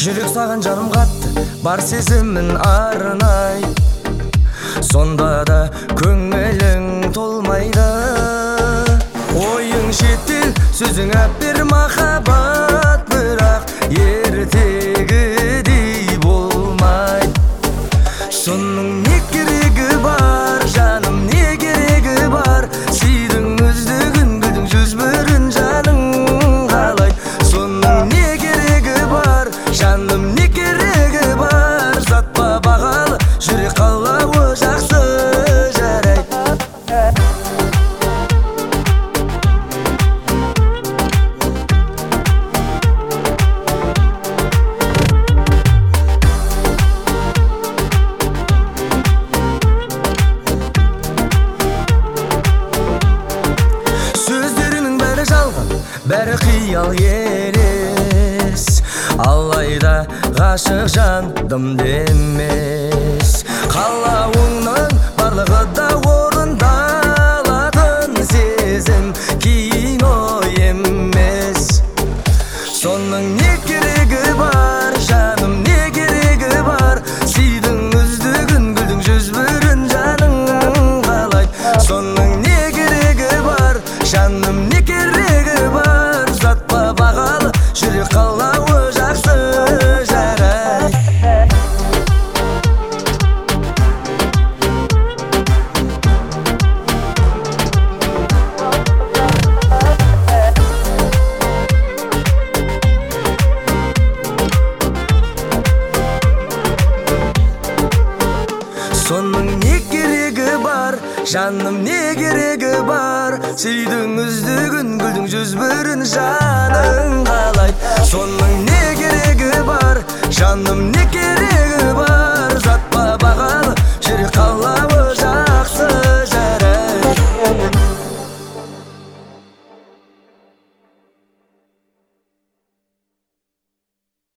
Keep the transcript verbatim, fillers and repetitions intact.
Жүрек саған жаным қатты, бар сезімін арнай. Сонда да көңілің толмайды. Ойың шеттел, сөзің әппер махаббат, бірақ ертегідей болмайды. Соның не керегі бар, жаным, не керегі бар? Сүйдің үздігін, гүлдің жүз бірін жаның қалайды. Соның не керегі бар, жаным, не керегі бар? Затпа бағалы, жүрек қалауы жақсы жарайды. Бәрі қиял елес, алайда ғашық жан дымды емес. Қалауыңның барлығы да орындалатын, сезім кино емес. Соның не керегі бар, жаным, не керегі бар? Сүйдің үздігін, гүлдің жүз бірін жаның қалайды. Соның не керегі бар, жаным, не керегі бар? Бағалы, жүрек қалауы жақсы жарайды. Соның не керегі бар, жаным, не керегі бар? Сүйдің үздігін, гүлдің жүз бірін жаның қалайды. Соның не керегі бар, жаным, не керегі